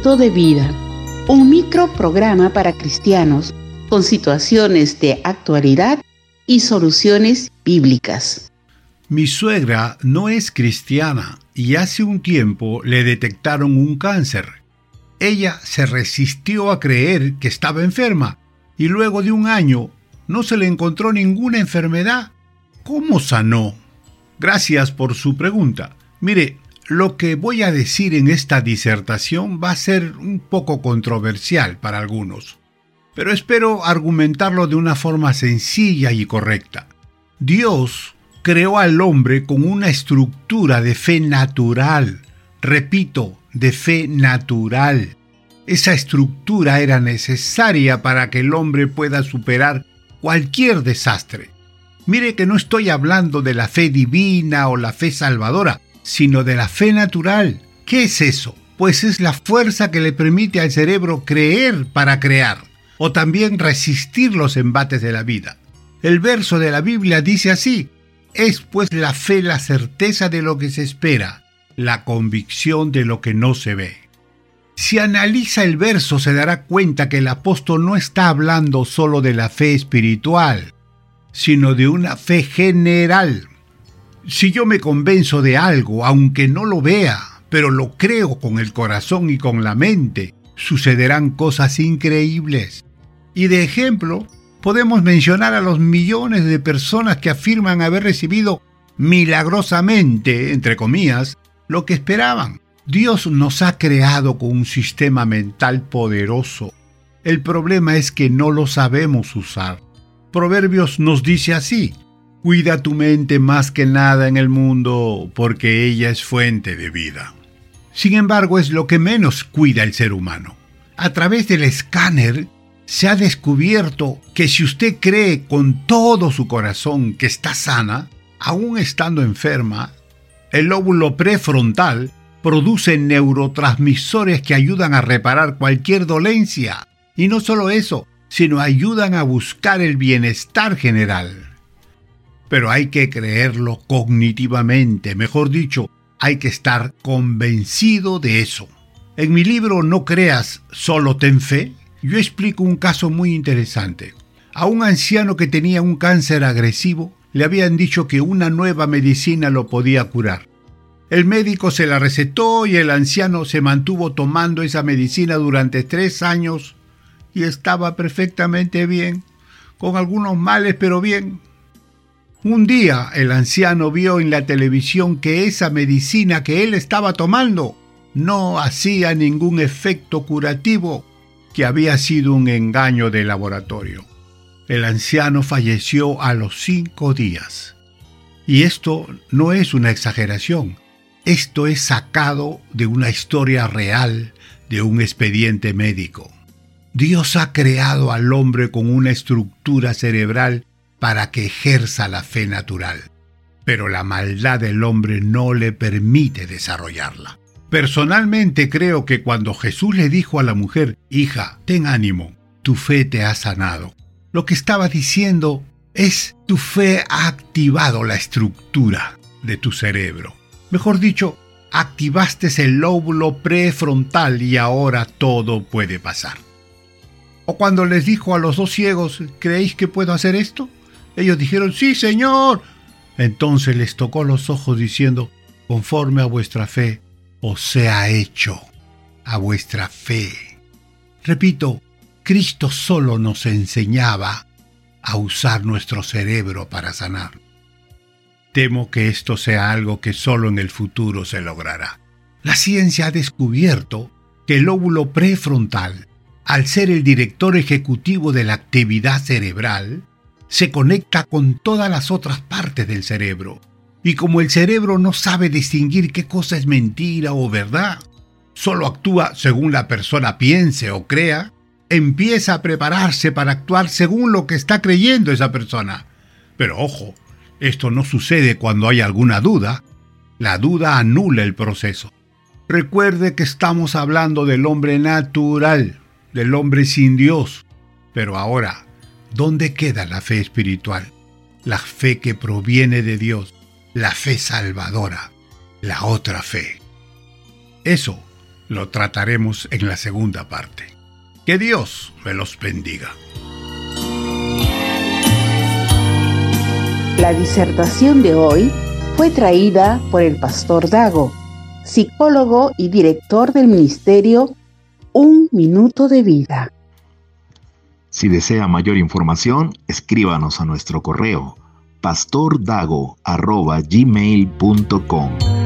Minuto de Vida, un microprograma para cristianos con situaciones de actualidad y soluciones bíblicas. Mi suegra no es cristiana y hace un tiempo le detectaron un cáncer. Ella se resistió a creer que estaba enferma y luego de un año no se le encontró ninguna enfermedad. ¿Cómo sanó? Gracias por su pregunta. Mire, lo que voy a decir en esta disertación va a ser un poco controversial para algunos, pero espero argumentarlo de una forma sencilla y correcta. Dios creó al hombre con una estructura de fe natural. Repito, de fe natural. Esa estructura era necesaria para que el hombre pueda superar cualquier desastre. Mire que no estoy hablando de la fe divina o la fe salvadora, sino de la fe natural. ¿Qué es eso? Pues es la fuerza que le permite al cerebro creer para crear, o también resistir los embates de la vida. El verso de la Biblia dice así: es pues la fe la certeza de lo que se espera, la convicción de lo que no se ve. Si analiza el verso se dará cuenta que el apóstol no está hablando solo de la fe espiritual, sino de una fe general. Si yo me convenzo de algo, aunque no lo vea, pero lo creo con el corazón y con la mente, sucederán cosas increíbles. Y de ejemplo, podemos mencionar a los millones de personas que afirman haber recibido milagrosamente, entre comillas, lo que esperaban. Dios nos ha creado con un sistema mental poderoso. El problema es que no lo sabemos usar. Proverbios nos dice así: cuida tu mente más que nada en el mundo, porque ella es fuente de vida. Sin embargo, es lo que menos cuida el ser humano. A través del escáner se ha descubierto que si usted cree con todo su corazón que está sana, aún estando enferma, el lóbulo prefrontal produce neurotransmisores que ayudan a reparar cualquier dolencia. Y no solo eso, sino ayudan a buscar el bienestar general. Pero hay que creerlo cognitivamente, mejor dicho, hay que estar convencido de eso. En mi libro No creas, solo ten fe, yo explico un caso muy interesante. A un anciano que tenía un cáncer agresivo, le habían dicho que una nueva medicina lo podía curar. El médico se la recetó y el anciano se mantuvo tomando esa medicina durante 3 años y estaba perfectamente bien, con algunos males, pero bien. Un día el anciano vio en la televisión que esa medicina que él estaba tomando no hacía ningún efecto curativo, que había sido un engaño de laboratorio. El anciano falleció a los 5 días. Y esto no es una exageración. Esto es sacado de una historia real, de un expediente médico. Dios ha creado al hombre con una estructura cerebral para que ejerza la fe natural, pero la maldad del hombre no le permite desarrollarla. Personalmente creo que cuando Jesús le dijo a la mujer: hija, ten ánimo, tu fe te ha sanado, lo que estaba diciendo es: tu fe ha activado la estructura de tu cerebro. Mejor dicho, activaste el lóbulo prefrontal y ahora todo puede pasar. O cuando les dijo a los 2 ciegos: ¿creéis que puedo hacer esto? Ellos dijeron: sí, Señor. Entonces les tocó los ojos diciendo: conforme a vuestra fe os sea hecho, a vuestra fe. Repito, Cristo solo nos enseñaba a usar nuestro cerebro para sanar. Temo que esto sea algo que solo en el futuro se logrará. La ciencia ha descubierto que el lóbulo prefrontal, al ser el director ejecutivo de la actividad cerebral, se conecta con todas las otras partes del cerebro. Y como el cerebro no sabe distinguir qué cosa es mentira o verdad, solo actúa según la persona piense o crea, empieza a prepararse para actuar según lo que está creyendo esa persona. Pero ojo, esto no sucede cuando hay alguna duda. La duda anula el proceso. Recuerde que estamos hablando del hombre natural, del hombre sin Dios. Pero ahora, ¿dónde queda la fe espiritual? La fe que proviene de Dios, la fe salvadora, la otra fe. Eso Lo trataremos en la segunda parte. Que Dios me los bendiga. La disertación de hoy fue traída por el pastor Dago, psicólogo y director del ministerio Un Minuto de Vida. Si desea mayor información, escríbanos a nuestro correo pastordago@gmail.com.